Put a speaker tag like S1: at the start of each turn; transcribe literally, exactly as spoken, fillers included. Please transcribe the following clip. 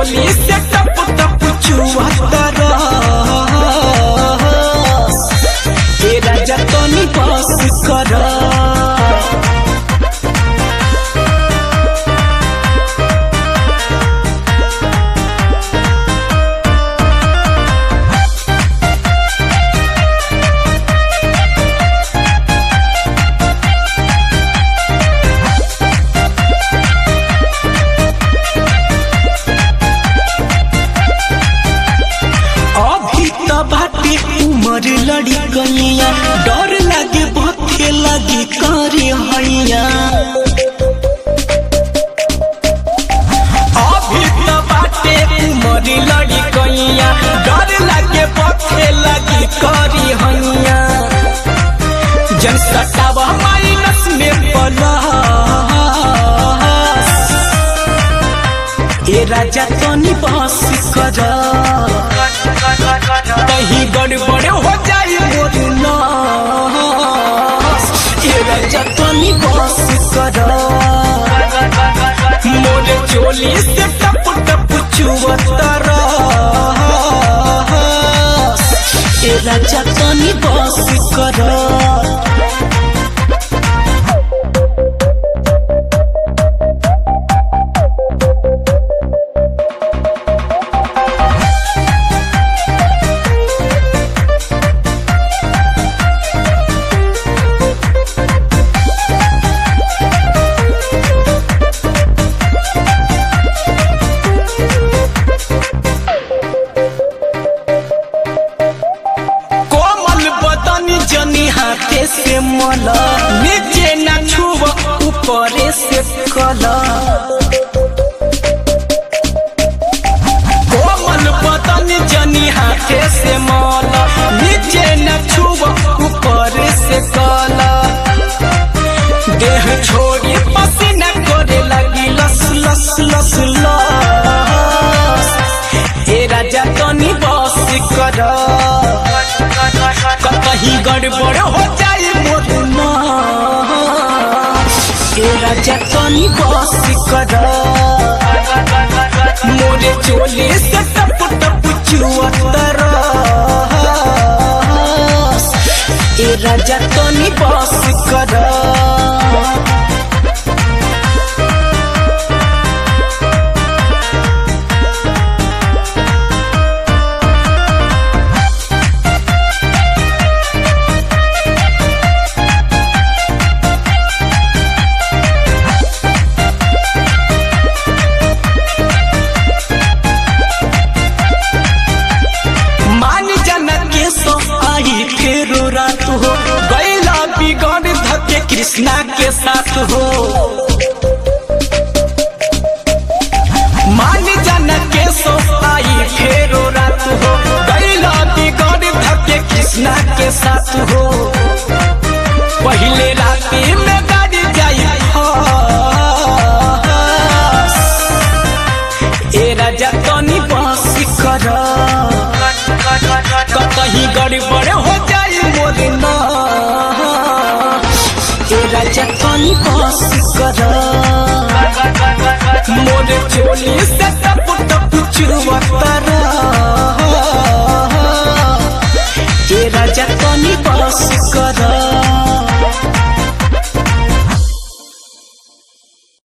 S1: चोली से टप टप चुआता रस ए राजा तनी बस कर। उमर लड़ी गैया डर लगे भथे लगी करे हैया अभी तो बाटे उमर लड़ी गैया डर लगे भथे लगी करे हैया जन सटावा माइनस में प्लस ए राजा तनी बस कर कहीं गड़बड़ हो जाए मोर नास ए राजा तनी बस कर। मोर चोली से टप टप चुआता रस ए राजा तनी बस कर। हाथे से मला नीचे न छुब ऊपरे से कला कोमल बदन जनी हाथे से मला नीचे न छुब ऊपरे से कला देह छोड़ी पसीना करे लगी लस लस लस लस ए राजा तनी बस कर कहीं गड़बड़ हो जाए मोर नास ए राजा तनी बस कर। मोरे चोली से टप टप चुआता रस ए राजा तनी बस कर। फेरो रात हो गैला बिगड़ धके कृष्णा के साथ हो मान जाना के सो आई फेरो रात हो गैला बिगड़ धके कृष्णा के साथ हो पहले राती में गाड़ी जाई ए राजा तनी बस कर कहीं गड़बड़ हो जाए मोर नास ए राजा तनी बस कर। मोर चोली से टप टप चुआता रस ए राजा तनी बस कर।